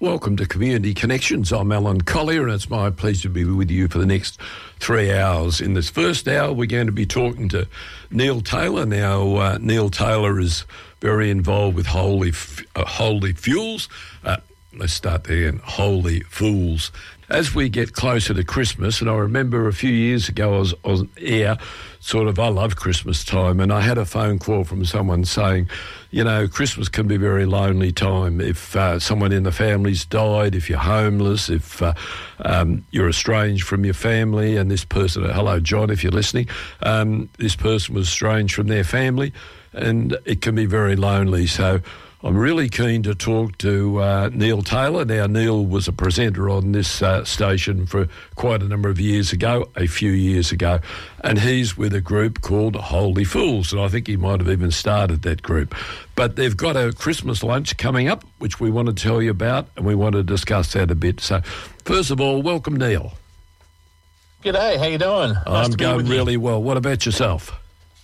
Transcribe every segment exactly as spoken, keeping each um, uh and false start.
Welcome to Community Connections. I'm Alan Collier, and it's my pleasure to be with you for the next three hours. In this first hour, we're going to be talking to Neil Taylor. Now, uh, Neil Taylor is very involved with Holy uh, Holy Fuels. Uh, let's start there again, Holy Fools. As we get closer to Christmas, and I remember a few years ago I was on air, sort of, I love Christmas time, and I had a phone call from someone saying, you know, Christmas can be a very lonely time. If uh, someone in the family's died, if you're homeless, if uh, um, you're estranged from your family, and this person, hello John, if you're listening, um, this person was estranged from their family, and it can be very lonely. So I'm really keen to talk to uh, Neil Taylor. Now, Neil was a presenter on this uh, station for quite a number of years ago, a few years ago, and he's with a group called Holy Fools, and I think he might have even started that group. But they've got a Christmas lunch coming up, which we want to tell you about, and we want to discuss that a bit. So, first of all, welcome, Neil. G'day, how you doing? Nice I'm to be going with you. really well. What about yourself?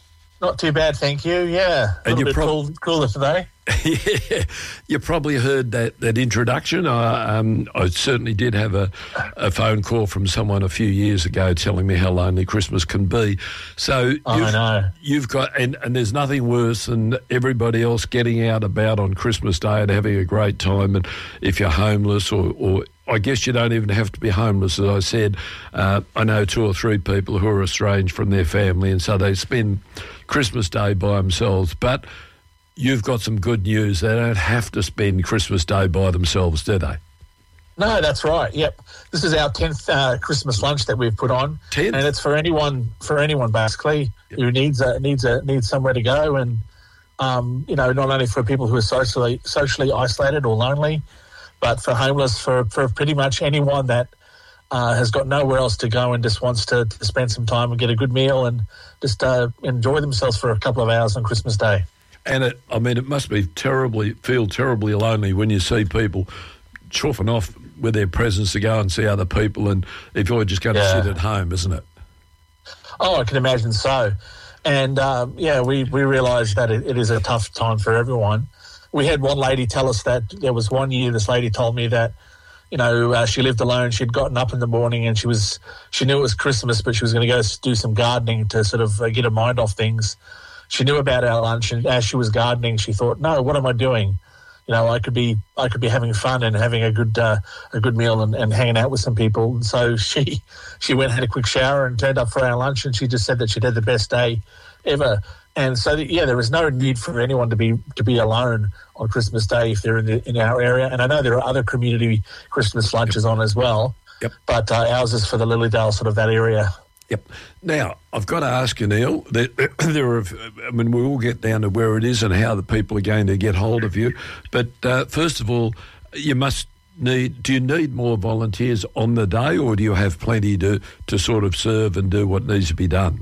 Not too bad, thank you, yeah. A And little you're bit prob- cool, cooler today. Yeah, you probably heard that, that introduction. I, um, I certainly did have a, a phone call from someone a few years ago telling me how lonely Christmas can be. So I you've, know. you've got, and, and there's nothing worse than everybody else getting out about on Christmas Day and having a great time. And if you're homeless or, or I guess you don't even have to be homeless, as I said. Uh, I know two or three people who are estranged from their family, and so they spend Christmas Day by themselves. But you've got some good news. They don't have to spend Christmas Day by themselves, do they? No, that's right, yep. This is our tenth uh, Christmas lunch that we've put on. tenth? And it's for anyone, for anyone basically, Yep. who needs a, needs a, needs somewhere to go. And, um, you know, not only for people who are socially socially isolated or lonely, but for homeless, for, for pretty much anyone that uh, has got nowhere else to go and just wants to, to spend some time and get a good meal and just uh, enjoy themselves for a couple of hours on Christmas Day. And it, I mean, it must be terribly, feel terribly lonely when you see people chuffing off with their presents to go and see other people, and if you're just going to Yeah. sit at home, isn't it? Oh, I can imagine so. And, um, yeah, we, we realised that it, it is a tough time for everyone. We had one lady tell us that there was one year this lady told me that, you know, uh, she lived alone. She'd gotten up in the morning and she was she knew it was Christmas, but she was going to go do some gardening to sort of uh, get her mind off things. She knew about our lunch, and as she was gardening, she thought, no, what am I doing? You know, I could be I could be having fun and having a good uh, a good meal and, and hanging out with some people. And so she she went and had a quick shower and turned up for our lunch, and she just said that she'd had the best day ever. And so, yeah, there is no need for anyone to be to be alone on Christmas Day if they're in the, in our area. And I know there are other community Christmas lunches on as well. Yep. But uh, ours is for the Lilydale, sort of that area. Yep. Now, I've got to ask you, Neil, there, there are, I mean, we all get down to where it is and how the people are going to get hold of you. But uh, first of all, you must need, do you need more volunteers on the day, or do you have plenty to, to sort of serve and do what needs to be done?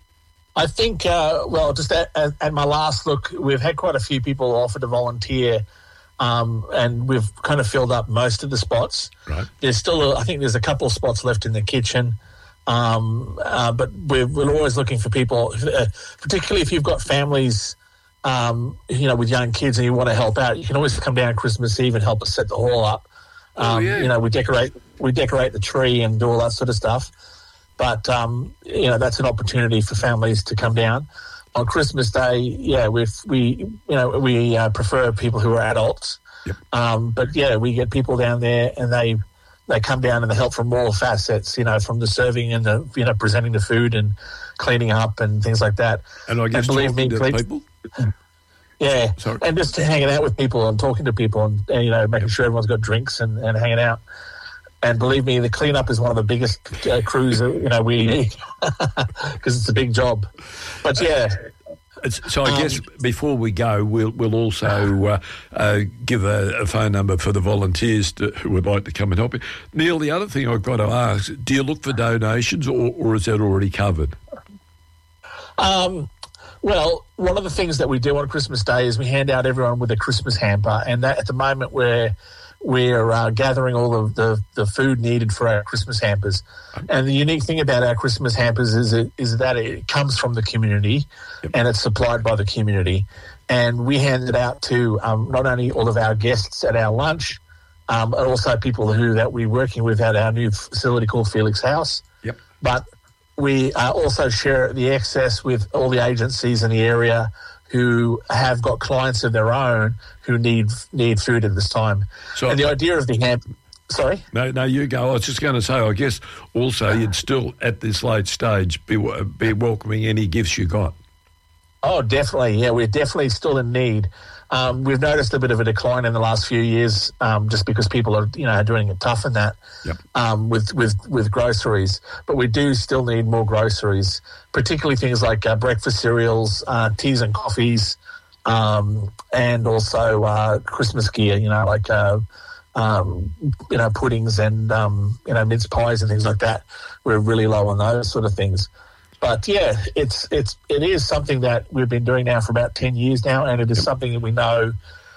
I think, uh, well, just at, at, at my last look, we've had quite a few people offer to volunteer, um, and we've kind of filled up most of the spots. Right. There's still, a, I think there's a couple of spots left in the kitchen, um, uh, but we're, we're always looking for people, uh, particularly if you've got families, um, you know, with young kids and you want to help out. You can always come down Christmas Eve and help us set the hall up. Um, Oh, yeah. You know, we decorate, we decorate the tree and do all that sort of stuff. But, um, you know, that's an opportunity for families to come down. On Christmas Day, yeah, we we you know, we uh, prefer people who are adults. Yep. Um, but, yeah, we get people down there and they they come down and they help from all facets, you know, from the serving and the, you know, presenting the food and cleaning up and things like that. And I guess And believe talking me, to please- people? Yeah, Sorry. and just hanging out with people and talking to people and, and you know, making sure everyone's got drinks and, and hanging out. And believe me, the cleanup is one of the biggest uh, crews, uh, you know, we need because it's a big job. But, yeah. It's, so I Um, guess before we go, we'll we'll also uh, uh, give a, a phone number for the volunteers to, who would like to come and help you. Neil, the other thing I've got to ask, do you look for donations or, or is that already covered? Um, well, one of the things that we do on Christmas Day is we hand out everyone with a Christmas hamper, and that at the moment we're we're uh, gathering all of the, the food needed for our Christmas hampers. And the unique thing about our Christmas hampers is it, is that it comes from the community, Yep. and it's supplied by the community. And we hand it out to um, not only all of our guests at our lunch, um, and also people who that we're working with at our new facility called Felix House. Yep. But we uh, also share the excess with all the agencies in the area who have got clients of their own who need need food at this time. So, and the idea of the hamper... Sorry? No, no, you go. I was just going to say, I guess also you'd still, at this late stage, be, be welcoming any gifts you got. Oh, definitely. Yeah, we're definitely still in need. Um, we've noticed a bit of a decline in the last few years um, just because people are, you know, doing it tough in that yep. um, with, with, with groceries. But we do still need more groceries, particularly things like uh, breakfast cereals, uh, teas and coffees, um, and also uh, Christmas gear, you know, like... Uh, Um, you know, puddings and, um, you know, mince pies and things like that. We're really low on those sort of things. But, yeah, it's it's it is something that we've been doing now for about ten years now, and it is something that we know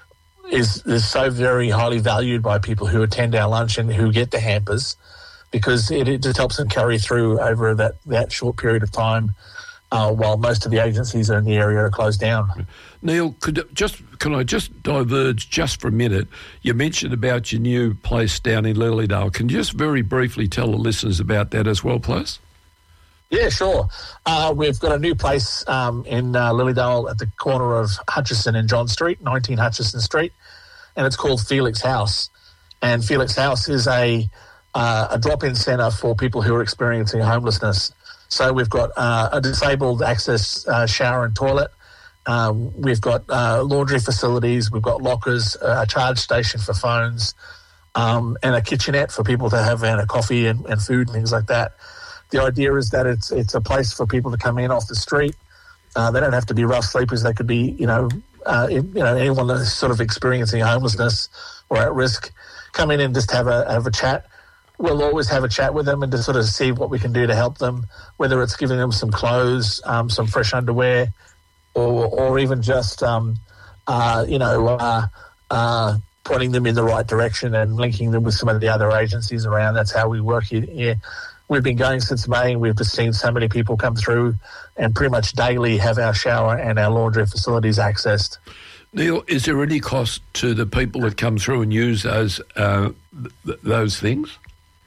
is, is so very highly valued by people who attend our lunch and who get the hampers, because it, it just helps them carry through over that, that short period of time uh, while most of the agencies in the area are closed down. Neil, could just can I just diverge just for a minute? You mentioned about your new place down in Lilydale. Can you just very briefly tell the listeners about that as well, please? Yeah, sure. Uh, we've got a new place um, in uh, Lilydale at the corner of Hutchison and John Street, nineteen Hutchison Street, and it's called Felix House. And Felix House is a uh, a drop-in centre for people who are experiencing homelessness. So we've got uh, a disabled access uh, shower and toilet. Um, we've got uh, laundry facilities, we've got lockers, uh, a charge station for phones, um, and a kitchenette for people to have and a coffee and, and food and things like that. The idea is that it's it's a place for people to come in off the street. Uh, they don't have to be rough sleepers. They could be, you know, uh, you know, anyone that's sort of experiencing homelessness or at risk, come in and just have a have a chat. We'll always have a chat with them and to sort of see what we can do to help them, whether it's giving them some clothes, um, some fresh underwear, or or even just, um, uh, you know, uh, uh, pointing them in the right direction and linking them with some of the other agencies around. That's how we work here. Yeah. We've been going since May, and we've just seen so many people come through and pretty much daily have our shower and our laundry facilities accessed. Neil, is there any cost to the people that come through and use those uh, th- those things?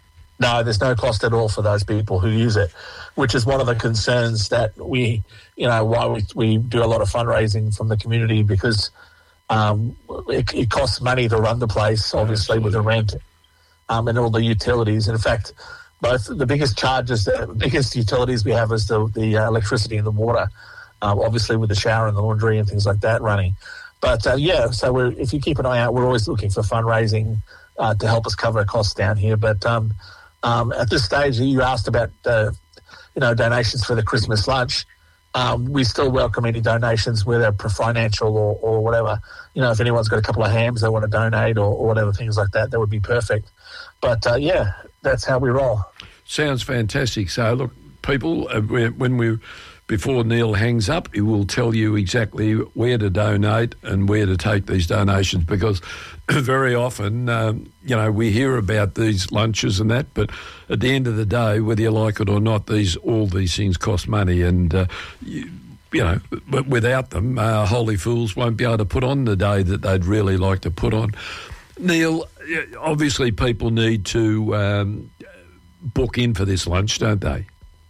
No, there's no cost at all for those people who use it, which is one of the concerns that we, you know, why we, we do a lot of fundraising from the community, because um, it, it costs money to run the place, obviously, with the rent um, and all the utilities. And in fact, both the biggest charges, the biggest utilities we have is the, the uh, electricity and the water, um, obviously with the shower and the laundry and things like that running. But, uh, yeah, so we're, if you keep an eye out, we're always looking for fundraising uh, to help us cover costs down here. But um, um, at this stage, you asked about, uh, you know, donations for the Christmas lunch. Um, we still welcome any donations, whether financial or, or whatever. You know, if anyone's got a couple of hams they want to donate or, or whatever, things like that, that would be perfect. But, uh, yeah, that's how we roll. Sounds fantastic. So, look, people, uh, when we, before Neil hangs up, he will tell you exactly where to donate and where to take these donations, because very often, um, you know, we hear about these lunches and that, but at the end of the day, whether you like it or not, these all these things cost money, and uh, you, you know, but without them, uh, Holy Fools won't be able to put on the day that they'd really like to put on. Neil, obviously people need to um, book in for this lunch, don't they?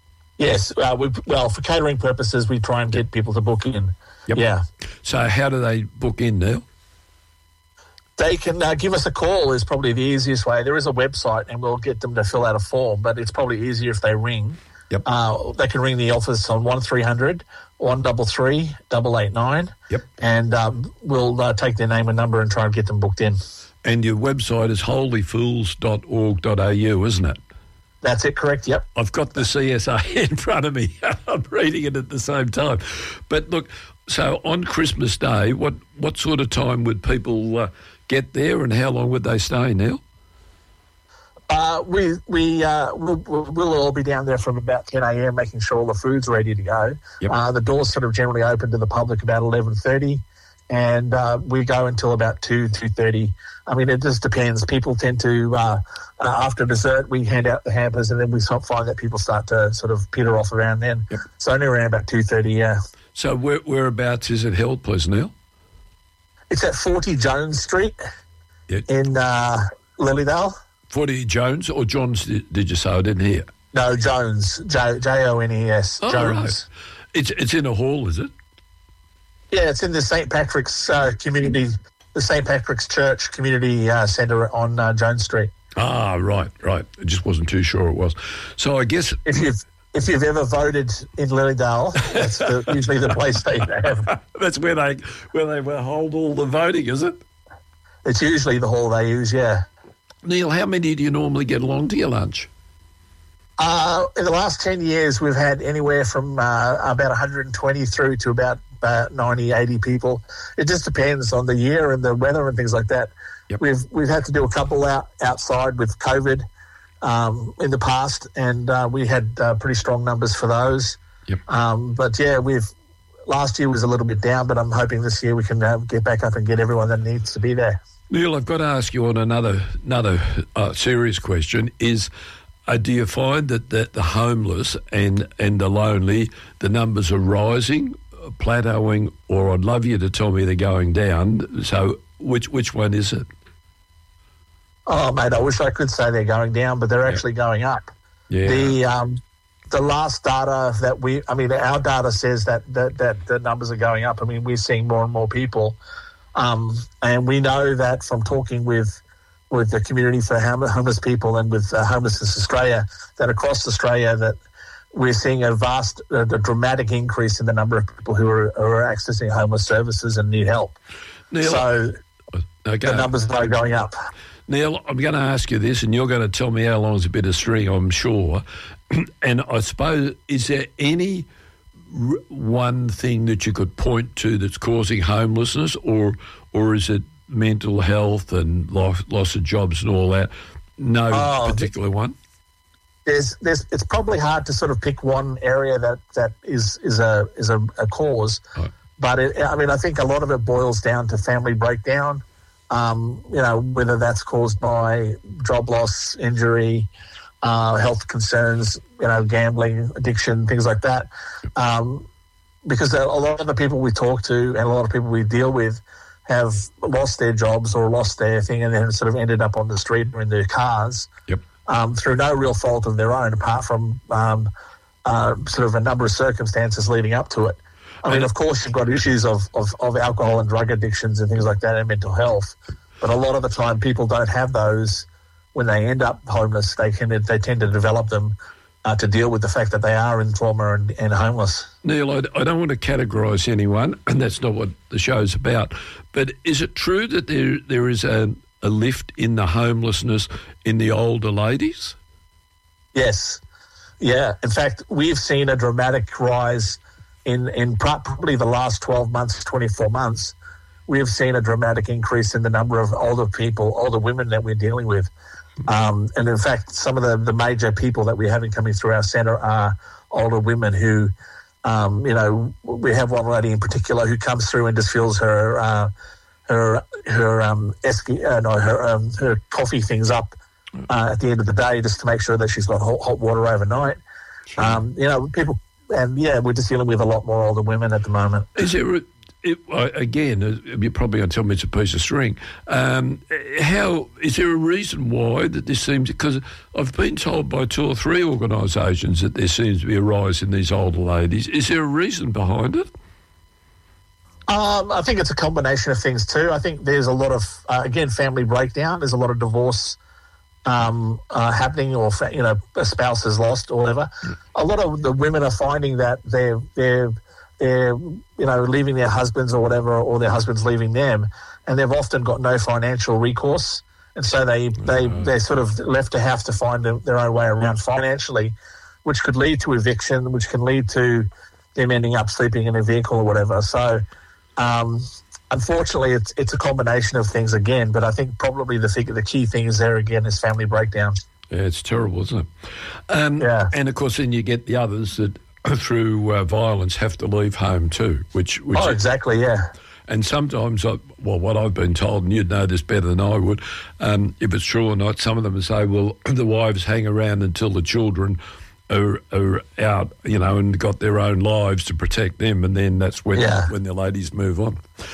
Yes. Uh, we, well, for catering purposes, we try and get people to book in. Yep. Yeah. So how do they book in, Neil? They can uh, give us a call is probably the easiest way. There is a website, and we'll get them to fill out a form, but it's probably easier if they ring. Yep. Uh, they can ring the office on one three hundred, one three three, eight eight nine. Yep. And um, we'll uh, take their name and number and try and get them booked in. And your website is holy fools dot org dot a u, isn't it? That's it, correct, yep. I've got the C S A in front of me. I'm reading it at the same time. But look, so on Christmas Day, what, what sort of time would people uh, get there, and how long would they stay, Neil? Uh, we, we, uh, we'll, we'll all be down there from about ten a.m. making sure all the food's ready to go. Yep. Uh, the doors sort of generally open to the public about eleven thirty, and uh, we go until about two, two thirty. I mean, it just depends. People tend to, uh, uh, after dessert, we hand out the hampers, and then we sort of find that people start to sort of peter off around then. Yep. So only around about two thirty, yeah. So where, whereabouts is it held, please, Neil? It's at forty Jones Street Yep. in uh, Lilydale. Forty Jones or Johns? Did, did you say? I didn't hear. No, Jones. J J O N E S. Oh, Jones. Right. It's it's in a hall, is it? Yeah, it's in the Saint Patrick's uh, community, the Saint Patrick's Church Community uh, Centre on uh, Jones Street. Ah, right, right. I just wasn't too sure it was. So I guess if you've if you've ever voted in Lilydale, that's the, usually the place they have. That's where they where they will hold all the voting, is it? It's usually the hall they use. Yeah. Neil, how many do you normally get along to your lunch? Uh, in the last ten years, we've had anywhere from uh, about one hundred twenty through to about uh, ninety, eighty people. It just depends on the year and the weather and things like that. Yep. We've we've had to do a couple out outside with COVID um, in the past, and uh, we had uh, pretty strong numbers for those. Yep. Um, but yeah, we've last year was a little bit down, but I'm hoping this year we can uh, get back up and get everyone that needs to be there. Neil, I've got to ask you on another another uh, serious question: Is uh, do you find that, that the homeless and and the lonely, the numbers are rising, plateauing, or I'd love you to tell me they're going down? So which which one is it? Oh, mate, I wish I could say they're going down, but they're yeah. actually going up. Yeah. The um, the last data that we, I mean, our data says that that, that the numbers are going up. I mean, we're seeing more and more people. Um, and we know that from talking with with the community for homeless people and with uh, Homelessness Australia, that across Australia that we're seeing a vast, uh, a dramatic increase in the number of people who are, who are accessing homeless services and need help. Neil, so okay. the numbers are going up. Neil, I'm going to ask you this, and you're going to tell me how long's a bit of string, I'm sure. And I suppose, is there any r- one thing that you could point to that's causing homelessness, or or is it mental health and loss, loss of jobs and all that? No oh, particular one? There's, there's, it's probably hard to sort of pick one area that, that is is a is a, a cause. Right. But, it, I mean, I think a lot of it boils down to family breakdown. Um, you know, whether that's caused by job loss, injury, uh, health concerns, you know, gambling, addiction, things like that. Um, because a lot of the people we talk to and a lot of people we deal with have lost their jobs or lost their thing and then sort of ended up on the street or in their cars yep. um, through no real fault of their own, apart from um, uh, sort of a number of circumstances leading up to it. I mean, of course, you've got issues of, of, of alcohol and drug addictions and things like that and mental health. But a lot of the time people don't have those when they end up homeless. They can they tend to develop them uh, to deal with the fact that they are in trauma and, and homeless. Neil, I, I don't want to categorise anyone, and that's not what the show's about. But is it true that there there is a, a lift in the homelessness in the older ladies? Yes. Yeah. In fact, we've seen a dramatic rise In, in probably the last twelve months, twenty-four months, we have seen a dramatic increase in the number of older people, older women that we're dealing with. Um, and in fact, some of the, the major people that we're having coming through our centre are older women who, um, you know, we have one lady in particular who comes through and just fills her uh, her her um, esky, uh, no, her um, her coffee things up uh, at the end of the day just to make sure that she's got hot, hot water overnight. Sure. Um, you know, people. And, yeah, we're just dealing with a lot more older women at the moment. Is there, a, it, again, you're probably going to tell me it's a piece of string. Um, how is there a reason why that this seems, because I've been told by two or three organisations that there seems to be a rise in these older ladies. Is there a reason behind it? Um, I think it's a combination of things too. I think there's a lot of, uh, again, family breakdown. There's a lot of divorce Um, uh, happening, or you know, a spouse is lost or whatever. A lot of the women are finding that they're they're they're you know leaving their husbands or whatever, or their husbands leaving them, and they've often got no financial recourse, and so they they Mm-hmm. they're sort of left to have to find a, their own way around financially, which could lead to eviction, which can lead to them ending up sleeping in a vehicle or whatever. So. Um, Unfortunately, it's it's a combination of things again, but I think probably the thing, the key thing is there again is family breakdown. Yeah, it's terrible, isn't it? Um, yeah. And, of course, then you get the others that, through uh, violence, have to leave home too, which... which oh, exactly, yeah. And sometimes, I, well, what I've been told, and you'd know this better than I would, um, if it's true or not, some of them say, well, the wives hang around until the children are, are out, you know, and got their own lives to protect them, and then that's when, yeah. when the ladies move on.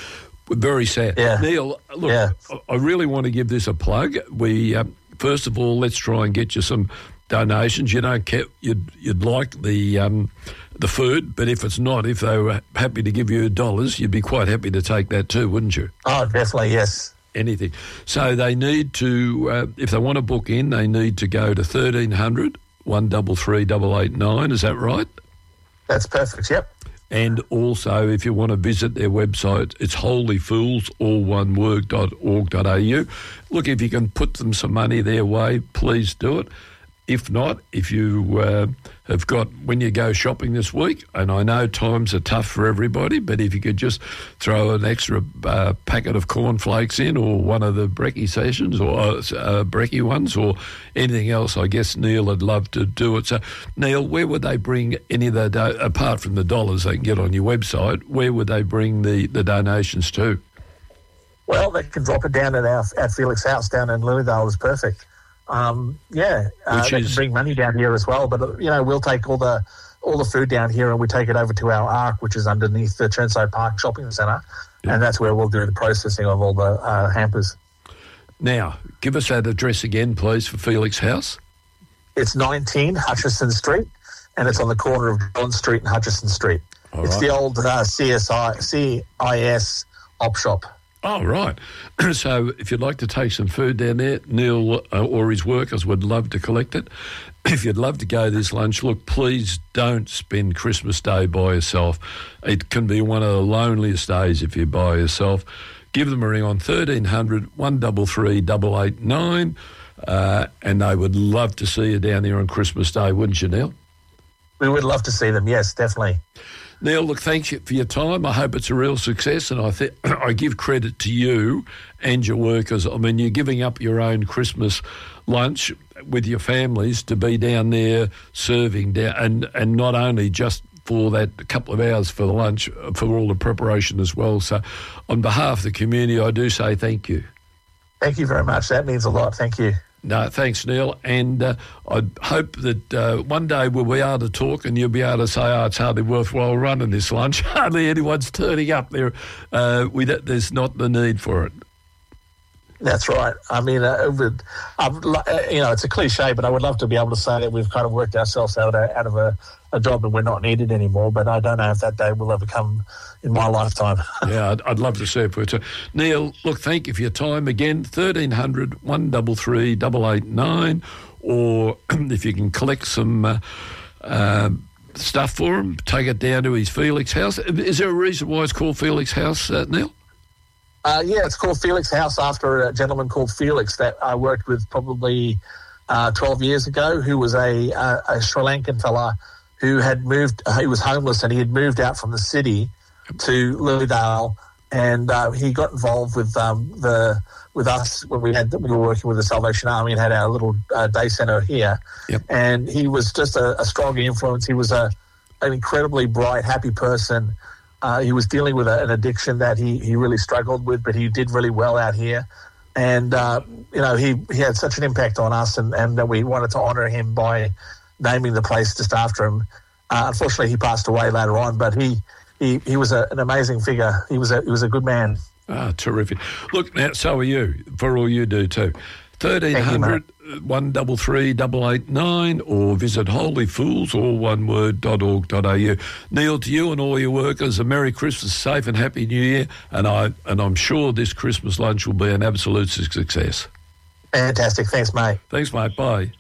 We're very sad. Yeah. Neil, look, Yeah. I really want to give this a plug. We um, first of all, let's try and get you some donations. You don't care, you'd you'd like the um, the food, but if it's not, if they were happy to give you dollars, you'd be quite happy to take that too, wouldn't you? Oh, definitely, yes. Anything. So they need to, uh, if they want to book in, they need to go to thirteen hundred, one three three, eight eight nine. Is that right? That's perfect, yep. And also, if you want to visit their website, it's holyfools, all one word, dot org dot a u. Look, if you can put them some money their way, please do it. If not, if you uh, have got, when you go shopping this week, and I know times are tough for everybody, but if you could just throw an extra uh, packet of cornflakes in, or one of the brekkie sessions, or uh, brekkie ones, or anything else, I guess Neil would love to do it. So, Neil, where would they bring any of the, do- apart from the dollars they can get on your website, where would they bring the, the donations to? Well, they can drop it down at our at Felix House down in Lilydale. Is perfect. Um, yeah, uh, Which they is- can bring money down here as well. But uh, you know, we'll take all the all the food down here and we take it over to our Ark, which is underneath the Churnside Park Shopping Centre, Yeah. and that's where we'll do the processing of all the uh, hampers. Now, give us that address again, please, for Felix House. It's nineteen Hutchison Street, and it's on the corner of John Street and Hutchison Street. All it's right. the old uh, C S I C I S op shop. Oh, right. So if you'd like to take some food down there, Neil uh, or his workers would love to collect it. If you'd love to go this lunch, look, please don't spend Christmas Day by yourself. It can be one of the loneliest days if you're by yourself. Give them a ring on thirteen hundred, one three three, eight eight nine, uh, and they would love to see you down there on Christmas Day, wouldn't you, Neil? We would love to see them, yes, definitely. Neil, look, thanks for your time. I hope it's a real success, and I th- I give credit to you and your workers. I mean, you're giving up your own Christmas lunch with your families to be down there serving, down, and, and not only just for that couple of hours for the lunch, for all the preparation as well. So on behalf of the community, I do say thank you. Thank you very much. That means a lot. Thank you. No, thanks, Neil. And uh, I hope that uh, one day we'll be able to talk and you'll be able to say, oh, it's hardly worthwhile running this lunch. Hardly anyone's turning up there. Uh, we don't, there's not the need for it. That's right. I mean, uh, it would, I'd, lo- uh, you know, it's a cliche, but I would love to be able to say that we've kind of worked ourselves out, of- out of a, a job and we're not needed anymore. But I don't know if that day will ever come in my lifetime. Yeah, I'd, I'd love to see it for you too. Neil, look, thank you for your time again. thirteen hundred, one three three, eight eight nine, or if you can collect some uh, uh, stuff for him, take it down to his Felix House. Is there a reason why it's called Felix House, uh, Neil? Uh, yeah, it's called Felix House after a gentleman called Felix that I worked with probably uh, twelve years ago, who was a, a, a Sri Lankan fella who had moved, uh, he was homeless and he had moved out from the city to Lilydale, and uh, he got involved with um, the with us when we had we were working with the Salvation Army and had our little uh, day centre here. Yep. And he was just a, a strong influence. He was a an incredibly bright, happy person. Uh, he was dealing with a, an addiction that he, he really struggled with, but he did really well out here. And, uh, you know, he, he had such an impact on us, and, and we wanted to honour him by naming the place just after him. Uh, unfortunately, he passed away later on, but he he, he was a, an amazing figure. He was a, he was a good man. Ah, terrific. Look, now, so are you, for all you do too. thirteen hundred, one three three, eight eight nine, or visit holyfools, all one word, dot org dot a u. Neil, to you and all your workers, a Merry Christmas, safe and Happy New Year, and, I, and I'm sure this Christmas lunch will be an absolute success. Fantastic. Thanks, mate. Thanks, mate. Bye.